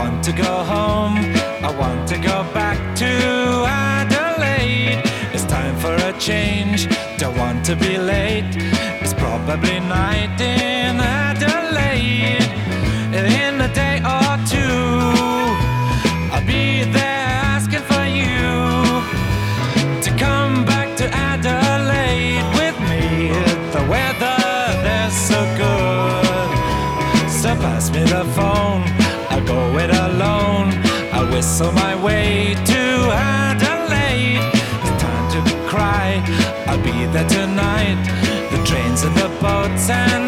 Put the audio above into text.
want to go home, I want to go back to Adelaide. It's time for a change, don't want to be late. It's probably night in Adelaide. In a day or two, I'll be there asking for you to come back to Adelaide with me. The weather there's so good, so pass me the phone, I'll go it alone. I'll whistle my way to Adelaide. It's time to cry, I'll be there tonight. The trains and the boats and